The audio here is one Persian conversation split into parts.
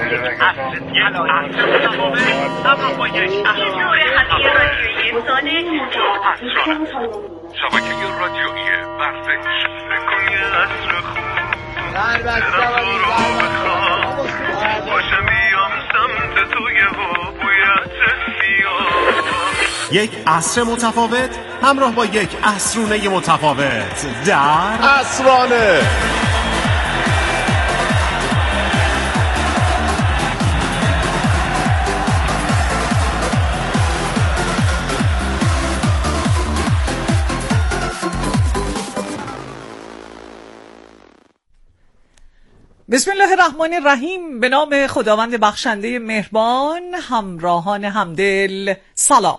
شبکه رادیویی ورزش بکن یه عصر خوب باشم بیام سمت توی بویت سیاه. یک عصر متفاوت همراه با یک عصرونه متفاوت در عصرانه. بسم الله الرحمن الرحیم. به نام خداوند بخشنده مهربان. همراهان همدل سلام.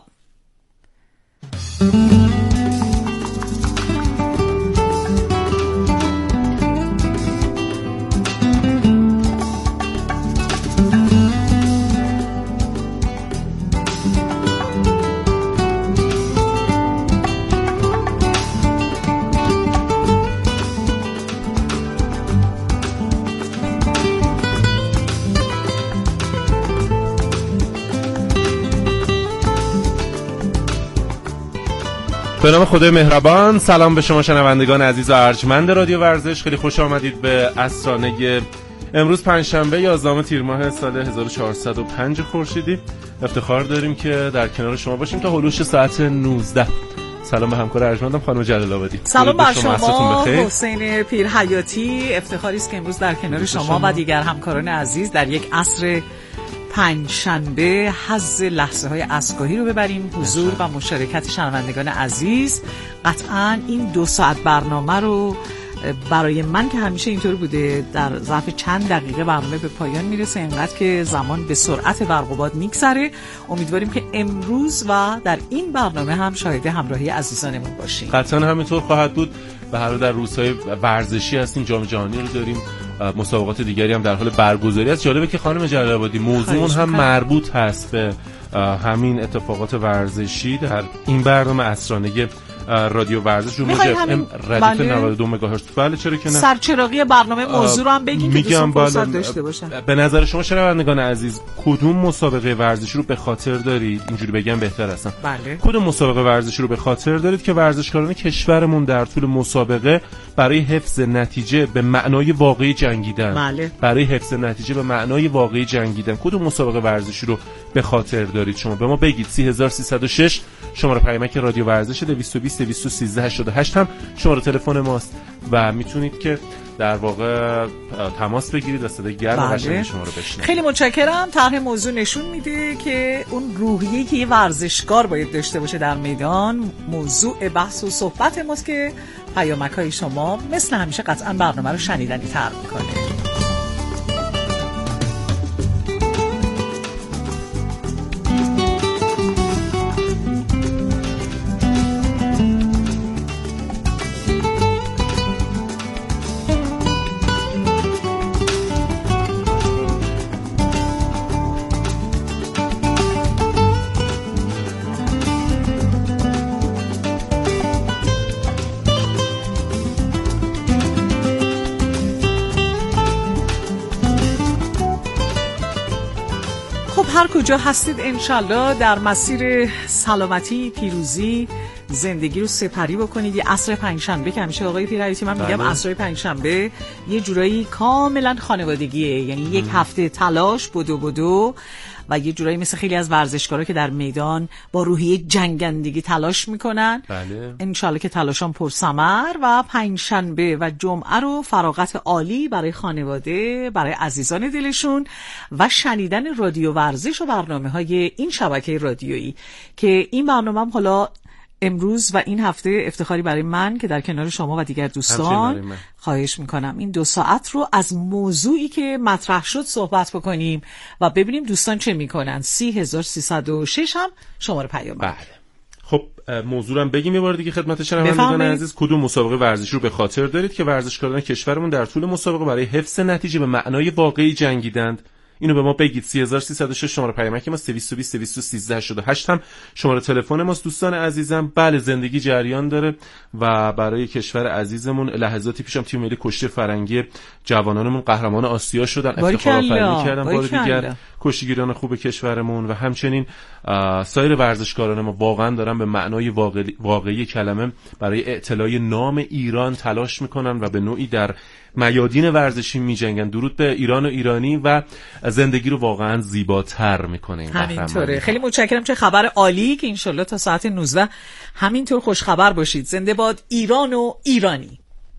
به نام خدای مهربان. سلام به شما شنوندگان عزیز و ارجمند رادیو ورزش. خیلی خوش آمدید به عصرانه امروز پنجشنبه 11 تیر ماه سال 1405 خورشیدی. افتخار داریم که در کنار شما باشیم تا هلوش ساعت 19. سلام به همکار ارجمندم خانم جلال آبادی. سلام بر شما حسین پیرحیاتی. افتخاری است که امروز در کنار شما و دیگر همکاران عزیز در یک عصر پنجشنبه حظ لحظه های عصرگاهی رو ببریم. حضور و مشارکت شنوندگان عزیز. قطعاً این 2 ساعت برنامه رو برای من که همیشه اینطور بوده در ظرف چند دقیقه برنامه به پایان میرسه، اینقدر که زمان به سرعت برق و باد میگذره. امیدواریم که امروز و در این برنامه هم شاهد همراهی عزیزانمون باشیم. قطعاً همینطور خواهد بود. به هر حال در روزهای ورزشی هستیم، جام جهانی رو داریم، مسابقات دیگری هم در حال برگزاری است. جالبه که خانم جلال آبادی موضوعمون هم مربوط هست به همین اتفاقات ورزشی در این برنامه عصرانه رادیو ورزش رو موجب ردیف 92 مگاهرتز. بله چرا که نه. سرچراغی برنامه موضوع رو هم بگین که دوستان فرصت داشته باشن. به نظر شما شنوندگان عزیز کدوم مسابقه ورزشی رو به خاطر دارید؟ اینجوری بگم بهتر هستم. بله. کدوم مسابقه ورزشی رو به خاطر دارید که ورزشکاران کشورمون در طول مسابقه برای حفظ نتیجه به معنای واقعی جنگیدن؟ بله. برای حفظ نتیجه به معنای واقعی جنگیدن کدوم مسابقه ورزشی رو به خاطر دارید؟ شما به ما بگید. 30306 شماره پیامک رادیو ورزش، 220 213 88 هم شماره تلفن ماست و میتونید که در واقع تماس بگیرید و صدای گرم قشنگ شما رو بشنوید. خیلی متشکرم. طرح موضوع نشون میده که اون روحیه‌ای که یه ورزشکار باید داشته باشه در میدان موضوع بحث و صحبت ماست که پیامک‌های شما مثل همیشه قطعاً برنامه رو شنیدنی‌تر می‌کنه. هر کجا هستید انشالله در مسیر سلامتی، پیروزی، زندگی رو سپری بکنید. یه عصر پنجشنبه که همیشه آقای پیرحیاتی من میگم عصر پنجشنبه یه جورایی کاملا خانوادگیه، یعنی یک هفته تلاش بدو و یه جورایی مثل خیلی از ورزشکارا که در میدان با روحیه جنگندگی تلاش میکنن. بله. انشالله که تلاشان پرثمر و پنجشنبه و جمعه رو فراغت عالی برای خانواده، برای عزیزان دلشون و شنیدن رادیو ورزش و برنامه‌های این شبکه رادیویی که این برنامه هم حالا امروز و این هفته افتخاری برای من که در کنار شما و دیگر دوستان خواهش میکنم این 2 ساعت رو از موضوعی که مطرح شد صحبت بکنیم و ببینیم دوستان چه میکنن. 30306 هم شماره پیام. بله. خب موضوع هم بگیم یه بار دیگه خدمت شنوندگان عزیز. کدوم مسابقه ورزشی رو به خاطر دارید که ورزشکاران کشورمون در طول مسابقه برای حفظ نتیجه به معنای واقعی جنگیدند؟ اینو به ما بگید. 3306 شماره پیامک ما، 220 213 88 هم شماره تلفن ماست. دوستان عزیزم، بله زندگی جریان داره و برای کشور عزیزمون لحظاتی پیشم تیم ملی کشتی فرنگی جوانانمون قهرمان آسیا شدن، افتخار آفرینی کردن بار دیگر کشتیگیران خوب کشورمون و همچنین سایر ورزشکاران ما واقعا دارن به معنای واقعی کلمه برای اعتلاء نام ایران تلاش میکنن و به نوعی در میادین ورزشی میجنگن. درود به ایران و ایرانی و زندگی رو واقعا زیباتر میکنه این همینطوره. خیلی متشکرم، چه خبر عالی که انشالله تا ساعت 19 همینطور خوش خبر باشید. زنده باد ایران و ایرانی.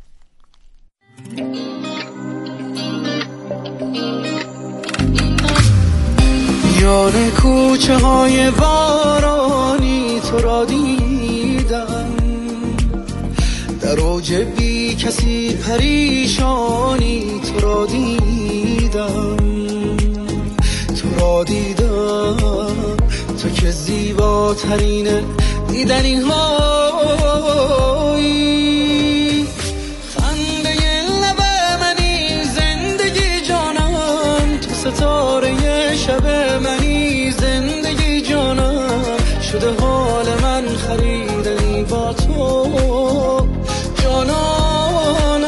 میان کوچه های بارانی تو را دیدم، در اوج بی کسی پریشانی تو را دیدم، تو را دیدم، تو که زیباترین دیدنی هایی، خنده لب منی زندگی جانم، تو ستاره شب منی زندگی جانم، شده حال من خریدنی با تو جانانم،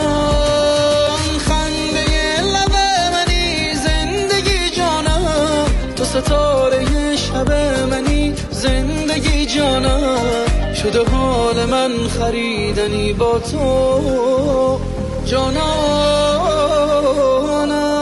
خنده لب منی زندگی جانم، تو ستاره شب منی زندگی جانم، شده حال من خریدنی با تو جانانم.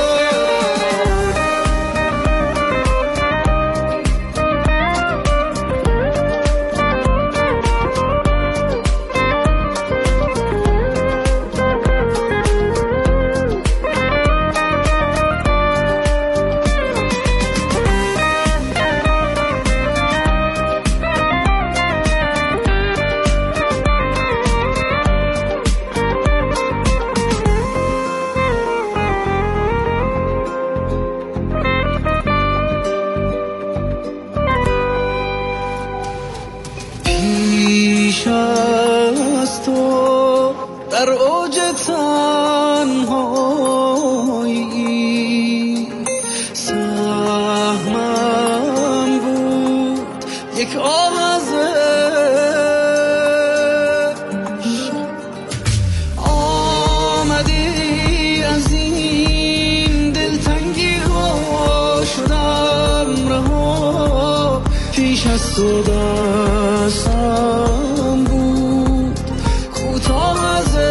در اوج تنهایی سهمم بود یک آوازش، آمدی از این دلتنگی ها شدم رها، پیش از تو دستم بود کوتاه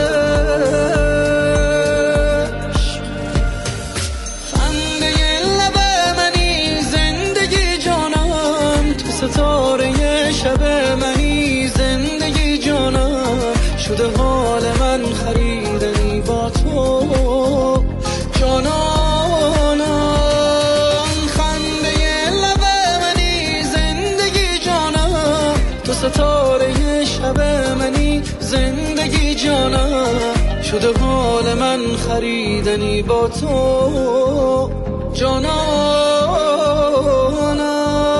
ستاره شب منی زندگی جانم، شده حال من خریدنی با تو جانانم، خنده لب منی زندگی جانم، تو ستاره شب منی زندگی جانم، شده حال من خریدنی با تو جانانم.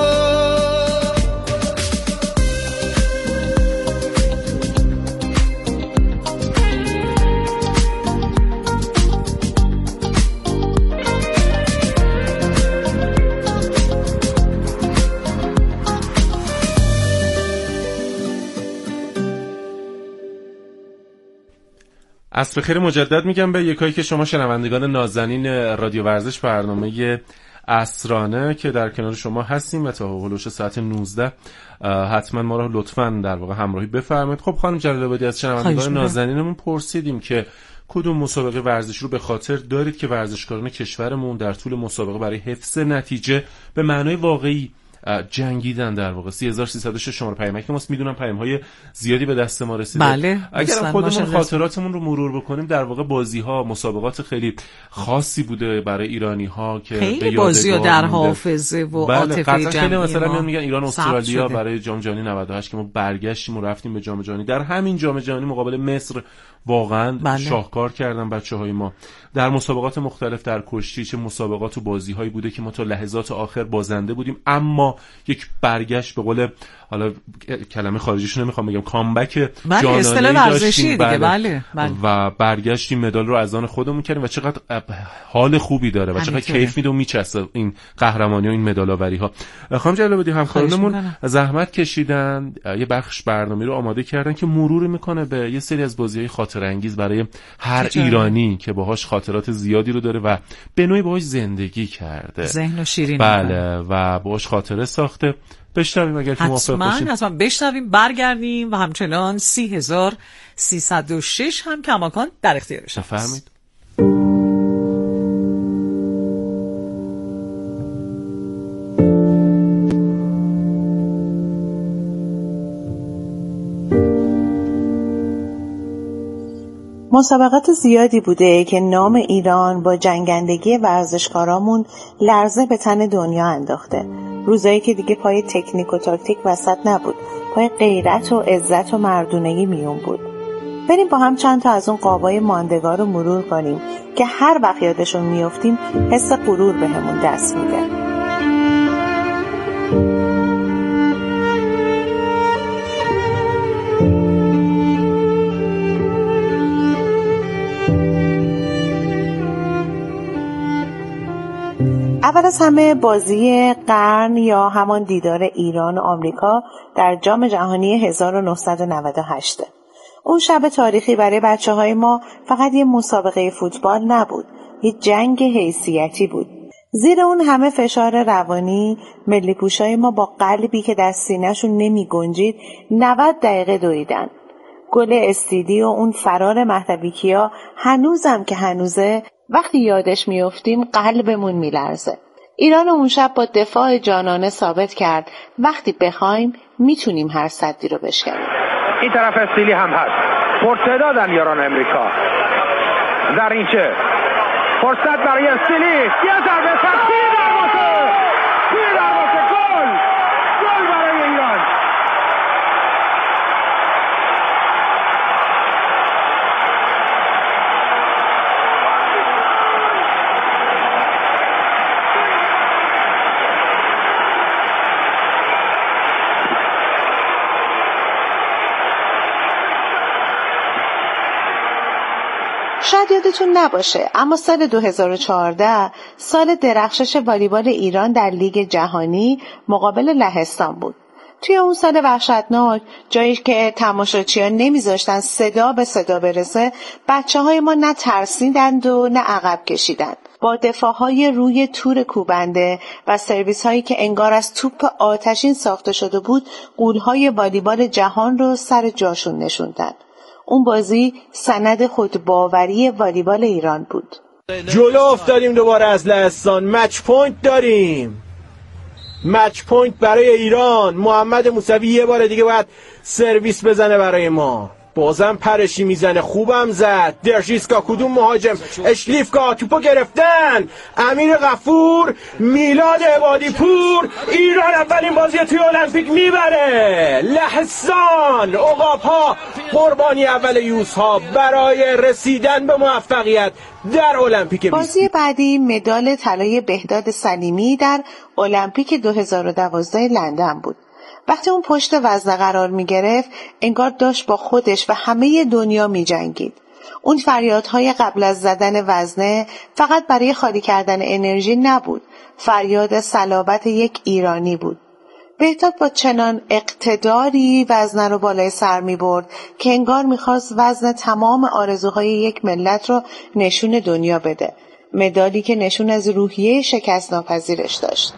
عصر خیر مجدد میگم به یکایی که شما شنوندگان نازنین رادیو ورزش، برنامه عصرانه که در کنار شما هستیم و تا هولوش ساعت 19 حتما ما رو لطفاً در واقع همراهی بفرمایید. خب خانم جلال آبادی، از شنوندگان نازنینمون پرسیدیم که کدوم مسابقه ورزشی رو به خاطر دارید که ورزشکاران کشورمون در طول مسابقه برای حفظ نتیجه به معنای واقعی جنگیدن. در واقع 3306 شماره پیامک ماست. میدونم پیام‌های زیادی به دست ما رسیده. بله، اگر خودمون خاطراتمون رو مرور بکنیم، در واقع بازی‌ها، مسابقات خیلی خاصی بوده برای ایرانی‌ها که خیلی بازی‌ها در حافظه و عاطفه جمعی. خیلی مثلا میگن ایران استرالیا برای جام جهانی 98 که ما برگشتیم و رفتیم به جام جهانی. در همین جام جهانی مقابل مصر واقعا شاهکار کردن بچه‌های ما در مسابقات مختلف، در کشتی چه مسابقات و بازی‌هایی بوده که ما تا لحظات آخر بازنده بودیم، اما یک برگشت به قول حالا کلمه خارجیشو نمیخوام بگم کامبک جانانه‌ای داشتیم بله. و برگشتیم مدال رو از آن خودمون کردیم و چقدر حال خوبی داره و چقدر کیف میده و میچسبه این قهرمانی و این مدال‌آوری‌ها. خانم جلال‌آبادی همکارانمون زحمت کشیدن، یه بخش برنامه رو آماده کردن که مرور میکنه به یه سری از بازی‌های خاطره انگیز برای هر ایرانی که باهاش خاطرات زیادی رو داره و به نوعی باهاش زندگی کرده، ذهن شیرین بله و باهاش خاطره ساخته. بشنویم اگر که موافق باشین. حتما بشنویم، برگردیم و همچنان 30306 هم کماکان در اختیار شما. بفرمایید. مسابقات زیادی بوده که نام ایران با جنگندگی ورزشکارامون لرزه به تن دنیا انداخته. روزایی که دیگه پای تکنیک و تاکتیک وسط نبود، پای غیرت و عزت و مردونگی میون بود. بریم با هم چند تا از اون قابای ماندگار رو مرور کنیم که هر وقت یادشون میافتیم حس غرور بهمون دست میده. اول از همه بازی قرن یا همان دیدار ایران و آمریکا در جام جهانی 1998. اون شب تاریخی برای بچه‌های ما فقط یه مسابقه فوتبال نبود، یه جنگ حیثیتی بود. زیر اون همه فشار روانی، ملی پوشای ما با قلبی که در سینه‌شون نمی گنجید 90 دقیقه دویدن. گل استیدی و اون فرار مهدوی کیا هنوزم که هنوزه وقتی یادش میافتیم قلبمون میلرزه. ایران اون شب با دفاع جانانه ثابت کرد وقتی بخوایم میتونیم هر سدی رو بشکنیم. این طرف استیلی هم هست، پرتعدادن یاران امریکا. در اینچه فرصت برای استیلی، یه ضربه سختی توی دروازه گل برای ایران. شاید یادتون نباشه اما سال 2014 سال درخشش والیبال ایران در لیگ جهانی مقابل لهستان بود. توی اون سال وحشتناک، جایی که تماشاچیان نمیذاشتن صدا به صدا برسه، بچه‌های ما نه ترسیدند و نه عقب کشیدند. با دفاعهای روی تور کوبنده و سرویس‌هایی که انگار از توپ آتشین ساخته شده بود، غول‌های والیبال جهان رو سر جاشون نشوندن. اون بازی سند خودباوری والیبال ایران بود. جلو افتادیم دوباره از لهستان، مچ پوینت داریم. مچ پوینت برای ایران. محمد موسوی یه بار دیگه باید سرویس بزنه برای ما. بازم پرشی میزنه، خوبم زد. درشیسکا کدوم مهاجم، اشلیفکا توپو گرفتن. امیر غفور، میلاد عبادی پور. ایران اولین بازی توی المپیک میبره. لهستان، عقاب‌ها قربانی اول یوزها برای رسیدن به موفقیت در المپیک. بازی بعدی مدال طلای بهداد سلیمی در المپیک 2012 لندن بود. وقتی اون پشت وزنه قرار می گرفت انگار داشت با خودش و همه دنیا می جنگید. اون فریادهای قبل از زدن وزنه فقط برای خالی کردن انرژی نبود، فریاد صلابت یک ایرانی بود. بهداد با چنان اقتداری وزنه رو بالای سر می برد که انگار می خواست وزن تمام آرزوهای یک ملت رو نشون دنیا بده. مدالی که نشون از روحیه شکست ناپذیرش داشت.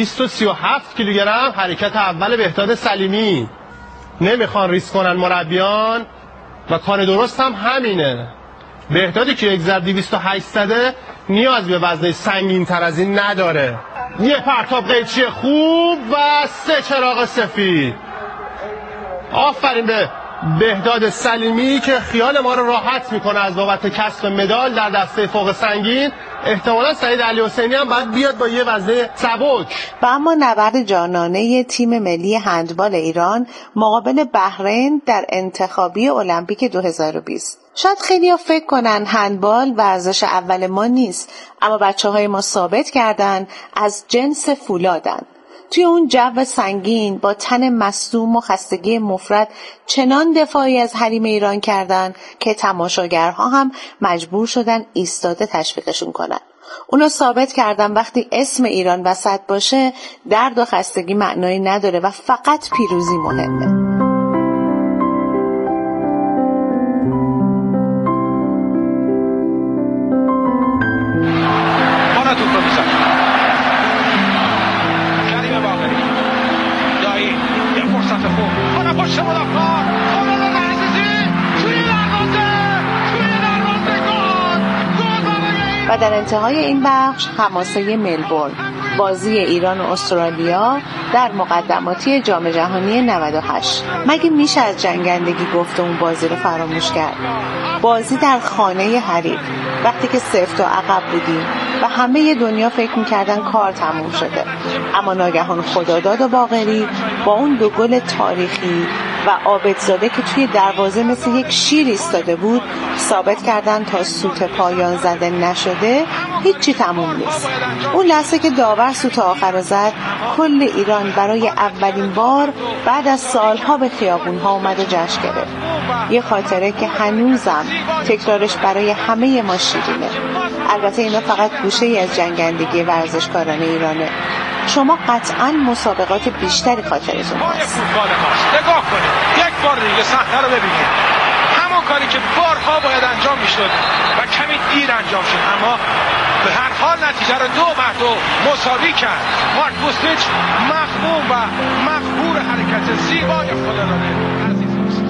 237 کیلوگرم حرکت اول بهداد سلیمی. نمیخوان ریسک کنن مربیان و کار درست هم همینه. بهدادی که یک ضرب 208 زده نیاز به وزن سنگین تر از این نداره. یه پرتاب قیچی خوب و 3 چراغ سفید. آفرین به بهداد سلیمی که خیال ما رو راحت میکنه از بابت کسب مدال در دسته فوق سنگین. احتمالا سعید علیحسینی هم باید بیاد با یه وزنه سبک. و اما نبرد جانانه تیم ملی هندبال ایران مقابل بحرین در انتخابی المپیک 2020. شاید خیلی‌ها فکر کنن هندبال ورزش اول ما نیست، اما بچه‌های ما ثابت کردن از جنس فولادن. توی اون جو سنگین با تن مصدوم و خستگی مفرط چنان دفاعی از حریم ایران کردن که تماشاگرها هم مجبور شدن ایستاده تشویقشون کنن. اونا ثابت کردن وقتی اسم ایران وسط باشه درد و خستگی معنایی نداره و فقط پیروزی مهمه. و در انتهای این بخش حماسه ملبورن، بازی ایران و استرالیا در مقدماتی جام جهانی 98. مگه میشه از جنگندگی گفت اون بازی رو فراموش کرد؟ بازی در خانه حریف، وقتی که 0 تا عقب بودیم و همه دنیا فکر میکردن کار تموم شده، اما ناگهان خداداد و باقری با اون 2 گل تاریخی و عابدزاده که توی دروازه مثل یک شیر ایستاده بود ثابت کردن تا سوت پایان زده نشده هیچی تموم نیست. اون لحظه که داور سوت آخر زد، کل ایران برای اولین بار بعد از سالها به خیابونها اومد و جشن گرفت. یه خاطره که هنوزم تکرارش برای همه ما شیرینه. البته اینا فقط گوشه‌ای از جنگندگی ورزشکاران ایرانه. شما قطعاً مسابقات بیشتری خاطرتون هست. نگاه کنید، یک بار دیگه صحنه رو ببینید. همون کاری که بارها باید انجام میشد و کمی دیر انجام شد، اما به هر حال نتیجه رو 2-2 مساوی کرد. مارک بوستیچ مفهوم و مقهور حرکت زیبای خداداد عزیز است.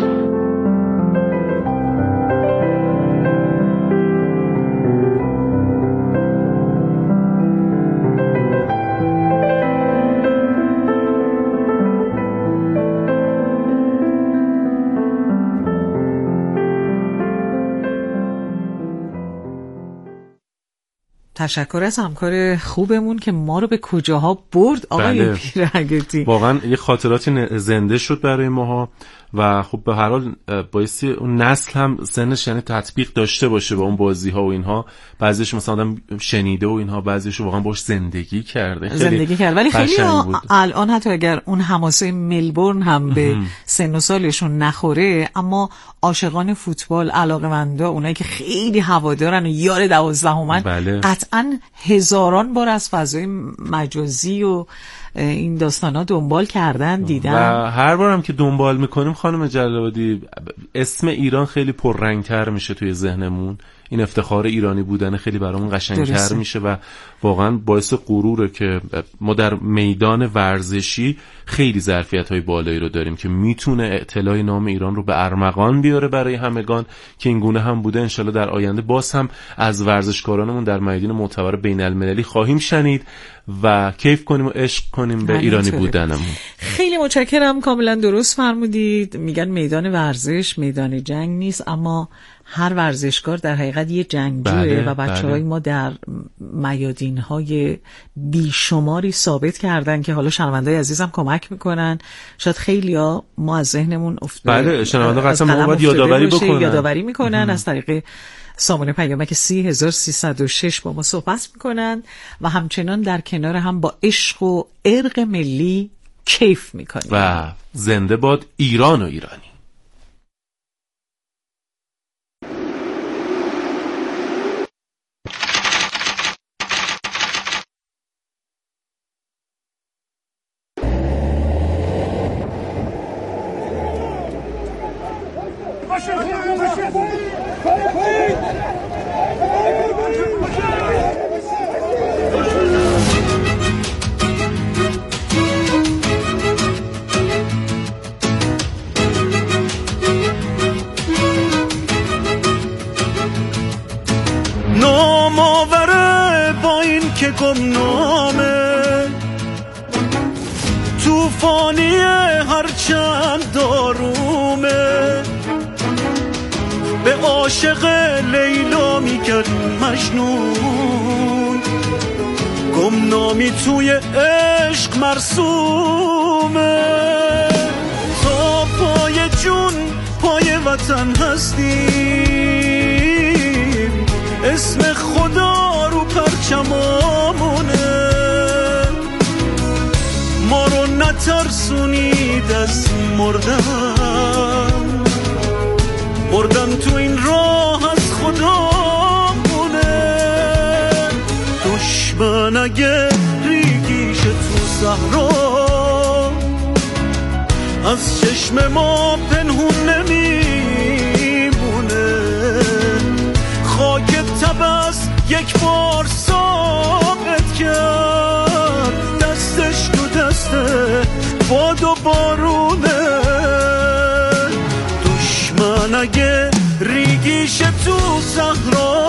تشکر از همکار خوبمون که ما رو به کجاها برد آقای پیرحیاتی. واقعا یه خاطراتی زنده شد برای ماها و خب به هر حال بایستی اون نسل هم سنش یعنی تطبیق داشته باشه با اون بازی ها و اینها. بعضیش مثلا آدم شنیده و اینها، بعضیش واقعا باش زندگی کرده ولی خیلی الان حتی اگر اون حماسه ملبورن هم به سن و سالشون نخوره، اما عاشقان فوتبال، علاقه‌مندا، اونایی که خیلی هوادارن و یار 12 قطعاً هزاران بار از فضای مجازی و این داستانا دنبال کردن، دیدن. و هر بارم که دنبال میکنیم خانم جلال‌آبادی اسم ایران خیلی پررنگتر میشه توی ذهنمون. این افتخار ایرانی بودن خیلی برامون قشنگتر میشه و واقعا باعث غروره که ما در میدان ورزشی خیلی ظرفیت‌های بالایی رو داریم که میتونه اعتلاء نام ایران رو به ارمغان بیاره برای همگان که این گونه هم بوده. انشالله در آینده باز هم از ورزشکارانمون در میدان معتبر بین‌المللی خواهیم شنید و کیف کنیم و عشق کنیم به ایرانی بودنمون. خیلی متشکرم، کاملا درست فرمودید. میگن میدان ورزش میدان جنگ نیست، اما هر ورزشکار در حقیقت یه جنگجوه و بچه‌های ما در میادین‌های بیشماری ثابت کردن که حالا شنونده‌های عزیزم کمک میکنن. شاید خیلی‌ها ما از ذهنمون بله شنونده قسم باید یادآوری میکنن از طریق سامانه پیامک 30306 با ما صحبت میکنن و همچنان در کنار هم با عشق و ارق ملی کیف میکنن. و زنده باد ایران و ایرانی. نام‌آوره با این که گمنامه توفانی هرچند دارومه، به عاشق لیلا میکرد مجنون، گمنامی توی عشق مرسومه. تا پای جون پای وطن هستیم، اسم خدا رو پرچمامونه، ما رو نترسونید از مردن، مردن تو این راه از خدا مونه. دشمن اگه ریگیش تو صحرا، از چشم ما پنهون نمیمونه، خاک تبس یک بار ثابت کرد، دستش تو دسته باد و بارونه. دشمن اگه ریگیش تو صحرا،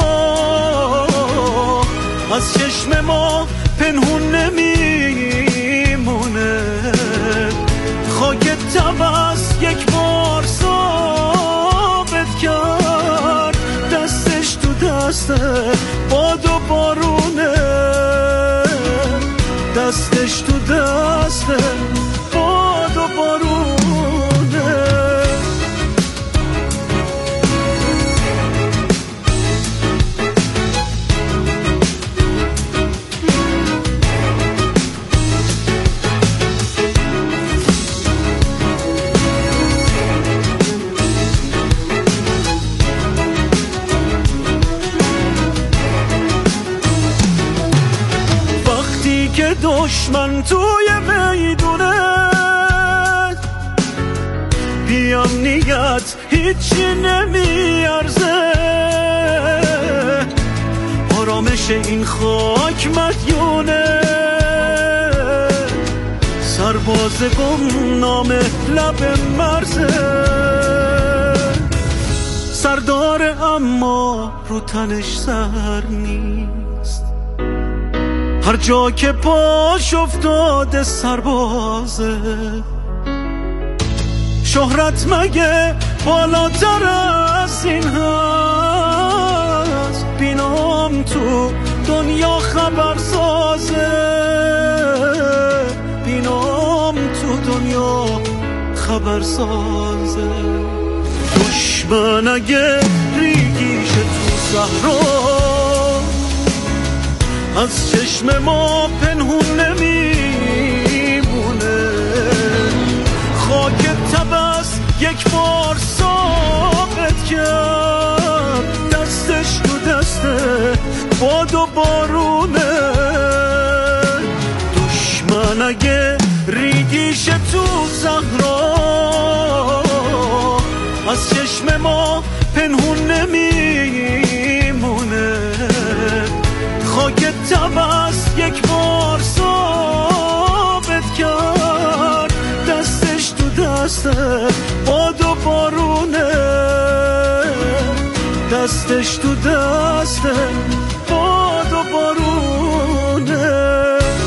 از چشم ما پنهون نمیمونه، خاک تبس یک بار ثابت کرد، دستش تو دسته باد و بارونه، دستش تو دسته باد و بارونه. که دشمن توی میدونه، بی امنیت هیچی نمیارزه، آرامش این خاک مدیونه، سرباز گمنام لب مرزه، سردار اما رو تنش سر نیست، هر جا که پاش افتاده سربازه، شهرت مگه بالاتر از این هست، بینام تو دنیا خبرسازه، بینام تو دنیا خبرسازه. دشمن اگه ریگیش تو صحرا، از چشم ما پنهون نمیمونه، خاک تبس یک بار ثابت کرد، دستش تو دسته باد و بارونه. دشمن اگه ریگیش تو صحرا، از چشم ما پنهون نمیمونه، خاک تبس یک بار ثابت کرد، دستش تو دسته باد و بارونه، دستش تو دسته باد و بارونه.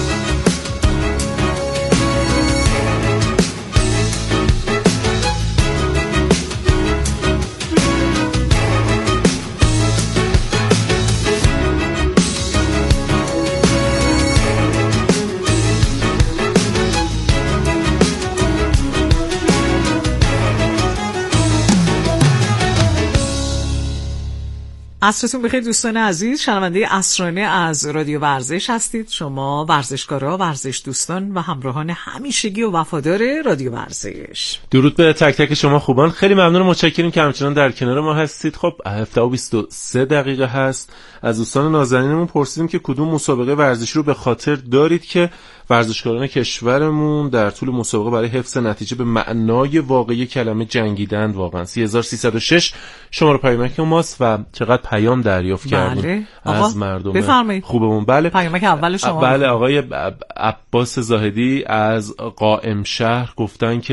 عصرتون بخیر دوستان عزیز، شنونده عصرانه از رادیو ورزش هستید. شما ورزشکارا، ورزش دوستان و همراهان همیشگی و وفادار رادیو ورزش. درود به تک تک شما خوبان، خیلی ممنون و متشکریم که همچنان در کنار ما هستید. خب 7:23 هست. از دوستان نازنینمون پرسیدیم که کدوم مسابقه ورزشی رو به خاطر دارید که ورزشکاران کشورمون در طول مسابقه برای حفظ نتیجه به معنای واقعی کلمه جنگیدند. واقعا 3306 شماره پیامک ماست و چقدر پیام دریافت کردیم از مردم بفرمایید. خوبمون. بله، پیامک اول شما. بله، آقای عباس زاهدی از قائم شهر گفتن که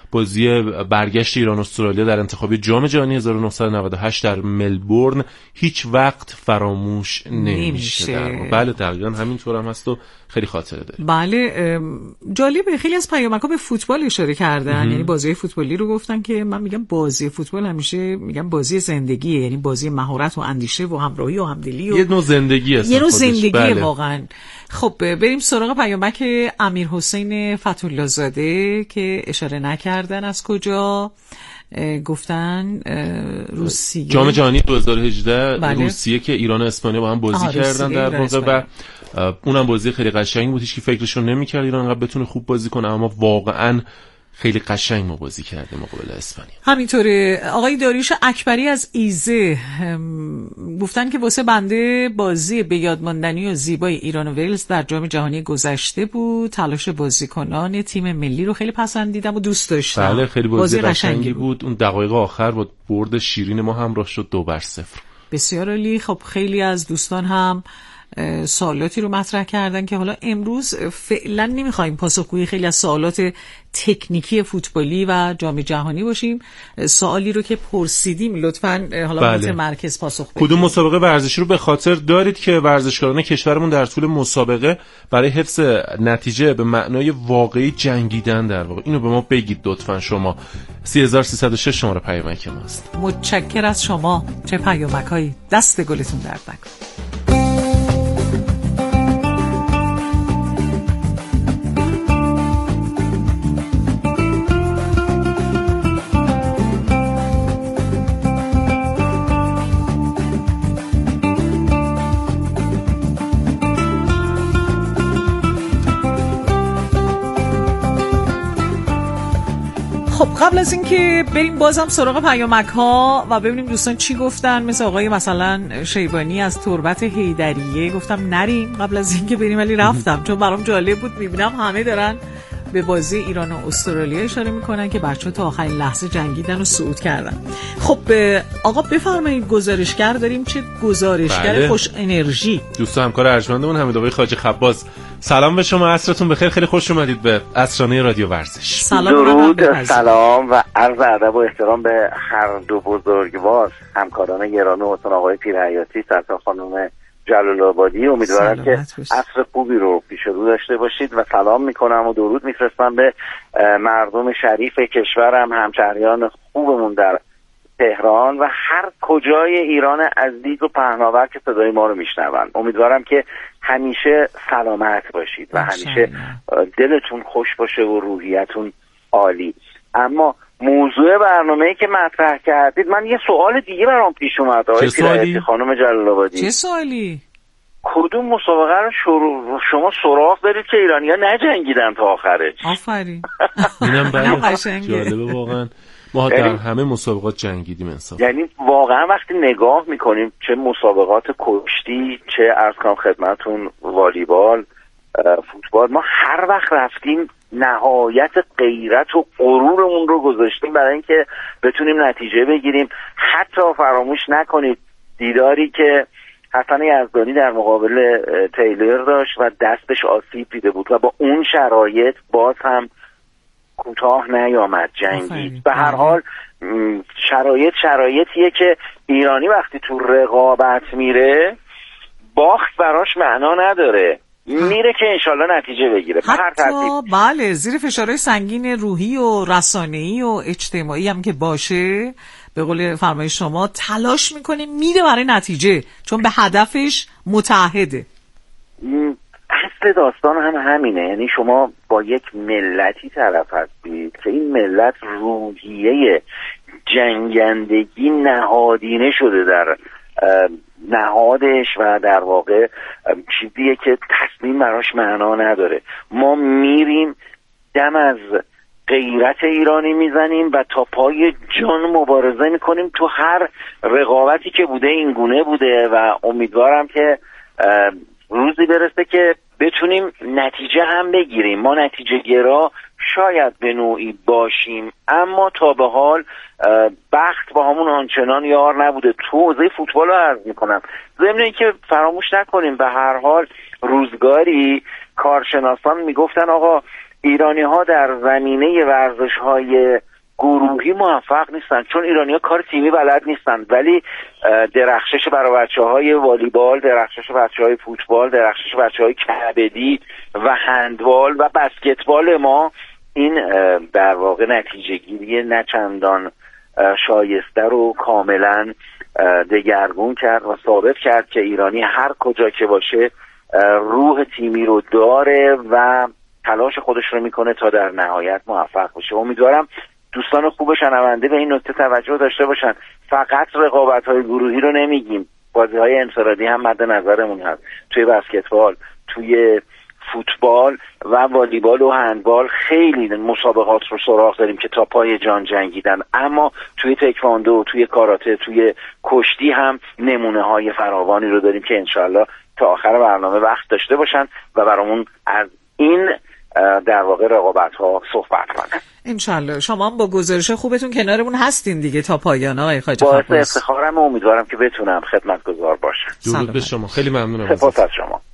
بازی برگشت ایران استرالیا در انتخابی جام جهانی 1998 در ملبورن هیچ وقت فراموش نمیشه. بله دقیقاً همینطور هم هست و خیلی خاطره داره. بله جالبه، خیلی از پیامک‌ها به فوتبال اشاره کردن، یعنی بازی فوتبالی رو گفتن که من میگم بازی فوتبال همیشه میگم بازی زندگیه، یعنی بازی مهارت و اندیشه و همراهی و همدلی و یه نوع زندگی است، یه نوع زندگیه. بله. واقعا. خب بریم سراغ پیامک امیرحسین فتح‌الله زاده که اشاره نکردن از کجا گفتن روسیه جام جهانی 2018. بله. روسیه که ایران و اسپانیا با هم بازی کردن در واقع و اونم بازی خیلی قشنگی بود، هیچ کی فکرشو نمی‌کرد ایران انقدر بتونه خوب بازی کنه، اما واقعاً خیلی قشنگ ما بازی کردیم مقابل اسپانیا. همینطوره. آقای داریوش اکبری از ایزه گفتن که واسه بنده بازی به یاد ماندنی و زیبای ایران و ولز در جام جهانی گذشته بود. تلاش بازیکنان تیم ملی رو خیلی پسندیدم و دوست داشتم. بله خیلی بازی قشنگی بود. اون دقایق آخر با برد شیرین ما همراه شد 2-0. بسیار عالی. خب خیلی از دوستان هم سوالاتی رو مطرح کردن که حالا امروز فعلا نمیخوایم پاسخگوی خیلی از سوالات تکنیکی فوتبالی و جام جهانی باشیم. سوالی رو که پرسیدیم لطفاً حالا متمرکز پاسخ بدید. کدوم مسابقه ورزشی رو به خاطر دارید که ورزشکاران کشورمون در طول مسابقه برای حفظ نتیجه به معنای واقعی جنگیدن در واقع؟ اینو به ما بگید لطفاً. شما 3306 شماره پیامک ماست. متشکر از شما. چه پیامکایی، دست گلتون درد نکنه. خب قبل از اینکه بریم بازم سراغ پیامک ها و ببینیم دوستان چی گفتن، مثل آقای مثلا شیبانی از تربت حیدریه گفتم نریم قبل از اینکه بریم، ولی رفتم چون برام جالب بود. میبینم همه دارن به بازی ایران و استرالیا اشاره میکنن که بچه‌ها تا آخرین لحظه جنگیدن و صعود کردن. خب آقا بفرمایید، گزارشگر داریم. چه گزارشگر خوش انرژی. دوست و همکار ارجمندمون حمید آقای خواجه خباز، سلام به شما، عصرتون بخیر، خیلی خوش اومدید به عصرانه رادیو ورزش. درود، سلام و عرض ادب و احترام به هر دو بزرگوار همکاران گرامی و آقای پیرحیاتی، سرکار خانم جلال آبادی. امیدوارم که عصر خوبی رو پیش رو داشته باشید و سلام میکنم و درود میفرستم به مردم شریف کشورم، همشهریان خوبمون در تهران و هر کجای ایران عزیز و پهناور که صدای ما رو میشنون. امیدوارم که همیشه سلامت باشید و همیشه دلتون خوش باشه و روحیتون عالی. اما موضوع برنامه‌ای که مطرح کردید، من یه سوال دیگه برام پیش اومد آقای پیرحیاتی خانم جلال آبادی. چه سوالی؟ کدوم مسابقه رو شما سراغ دارید که ایرانی‌ها نجنگیدن تا آخرش؟ آفرین. اینم برای جالبه واقعا. ما در همه مسابقات جنگیدیم انصاف. یعنی واقعا وقتی نگاه میکنیم چه مسابقات کشتی، چه عرض کنم خدمتون والیبال، فوتبال، ما هر وقت رفتیم نهایت غیرت و غرورمون رو گذاشتیم برای اینکه بتونیم نتیجه بگیریم. حتی فراموش نکنید دیداری که حسن یزدانی در مقابل تیلر داشت و دستش آسیب دیده بود و با اون شرایط باز هم کوتاه نیامد جنگید. به هر حال شرایطیه که ایرانی وقتی تو رقابت میره باخت براش معنا نداره، میره که انشالله نتیجه بگیره. حتی بله زیر فشارهای سنگین روحی و رسانه‌ای و اجتماعی هم که باشه، به قول فرمایش شما تلاش میکنه میره برای نتیجه، چون به هدفش متعهده. اصل داستان هم همینه. یعنی شما با یک ملتی طرف هستید که این ملت روحیه جنگندگی نهادینه شده در نهادش و در واقع چیزیه که تسلیم براش معنا نداره. ما میریم دم از غیرت ایرانی میزنیم و تا پای جان مبارزه میکنیم. تو هر رقابتی که بوده این گونه بوده و امیدوارم که روزی برسه که بتونیم نتیجه هم بگیریم. ما نتیجه گرا شاید به نوعی باشیم، اما تا به حال بخت با همون آنچنان یار نبوده. تو حوزه فوتبال رو عرض میکنم، ضمن اینکه فراموش نکنیم به هر حال روزگاری کارشناسان میگفتن آقا ایرانی‌ها در زمینه ورزش‌های گروهی موفق نیستن، چون ایرانی‌ها کار تیمی بلد نیستن، ولی درخشش برای بچه‌های والیبال، درخشش بچه‌های فوتبال، درخشش بچه‌های کبدی و هندبال و بسکتبال ما این در واقع نتیجه گیری نه چندان شایسته رو کاملا دگرگون کرد و ثابت کرد که ایرانی هر کجا که باشه روح تیمی رو داره و تلاش خودش رو میکنه تا در نهایت موفق بشه. امیدوارم دوستان خوب شنونده به این نکته توجه داشته باشن. فقط رقابت‌های گروهی رو نمیگیم، بازی‌های انفرادی هم مد نظرمون هست. توی بسکتبال، توی فوتبال و والیبال و هندبال خیلی مسابقات رو سراغ داریم که تا پای جان جنگیدن، اما توی تکواندو، توی کاراته، توی کشتی هم نمونه‌های فراوانی رو داریم که انشالله تا آخر برنامه وقت داشته باشن و برامون از این در واقع رقابت‌ها صحبت کنن. انشالله. شما هم با گزارش خوبتون کنارمون هستین دیگه تا پایان آقای خواجه باعث افتخارم و امیدوارم که بتونم خدمتگزار باشم. درود به شما. خیلی ممنونم. سپاس از شما.